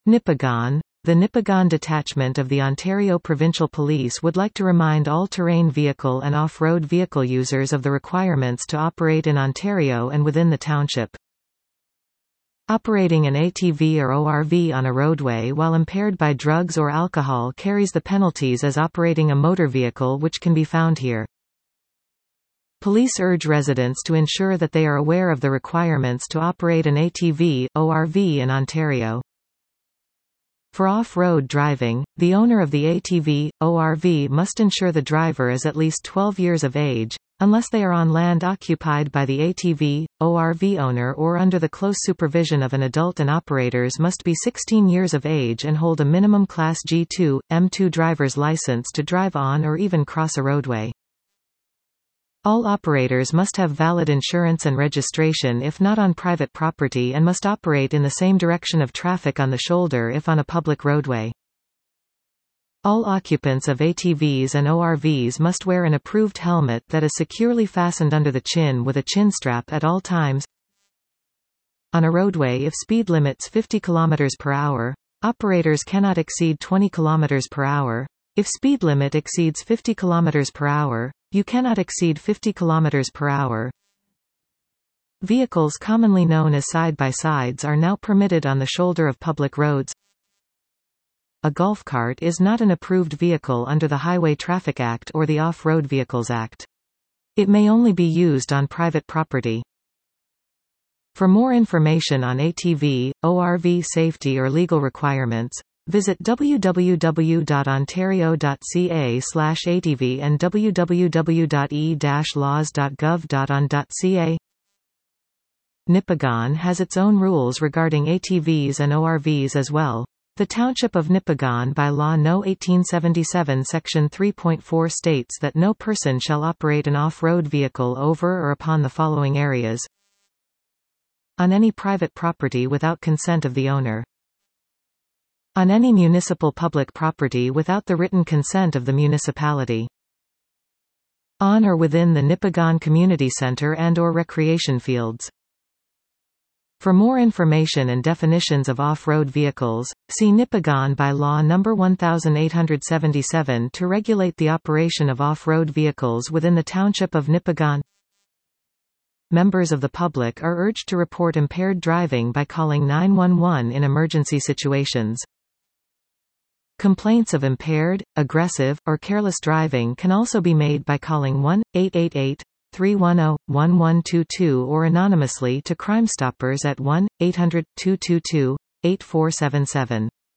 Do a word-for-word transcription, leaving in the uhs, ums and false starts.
Nipigon. The Nipigon Detachment of the Ontario Provincial Police would like to remind all terrain vehicle and off-road vehicle users of the requirements to operate in Ontario and within the township. Operating an A T V or O R V on a roadway while impaired by drugs or alcohol carries the penalties as operating a motor vehicle, which can be found here. Police urge residents to ensure that they are aware of the requirements to operate an A T V, O R V in Ontario. For off-road driving, the owner of the A T V, O R V must ensure the driver is at least twelve years of age, unless they are on land occupied by the A T V, O R V owner or under the close supervision of an adult, and operators must be sixteen years of age and hold a minimum Class G two, M two driver's license to drive on or even cross a roadway. All operators must have valid insurance and registration if not on private property, and must operate in the same direction of traffic on the shoulder if on a public roadway. All occupants of A T Vs and O R Vs must wear an approved helmet that is securely fastened under the chin with a chin strap at all times. On a roadway, if speed limits fifty kilometers per hour, operators cannot exceed twenty kilometers per hour. If speed limit exceeds fifty kilometers per hour, you cannot exceed fifty kilometers per hour. Vehicles commonly known as side-by-sides are now permitted on the shoulder of public roads. A golf cart is not an approved vehicle under the Highway Traffic Act or the Off-Road Vehicles Act. It may only be used on private property. For more information on A T V, O R V safety or legal requirements, visit w w w dot ontario dot c a slash A T V and w w w dot e dash laws dot gov dot on dot c a. Nipigon has its own rules regarding A T Vs and O R Vs as well. The Township of Nipigon by Law No eighteen seventy-seven Section three point four states that no person shall operate an off-road vehicle over or upon the following areas: on any private property without consent of the owner, on any municipal public property without the written consent of the municipality, on or within the Nipigon Community Center and or recreation fields. For more information and definitions of off-road vehicles, see Nipigon by Law number eighteen seventy-seven to regulate the operation of off-road vehicles within the Township of Nipigon. Members of the public are urged to report impaired driving by calling nine one one in emergency situations. Complaints of impaired, aggressive, or careless driving can also be made by calling one eight eight eight, three one zero, one one two two or anonymously to Crime Stoppers at one eight hundred, two two two, eight four seven seven.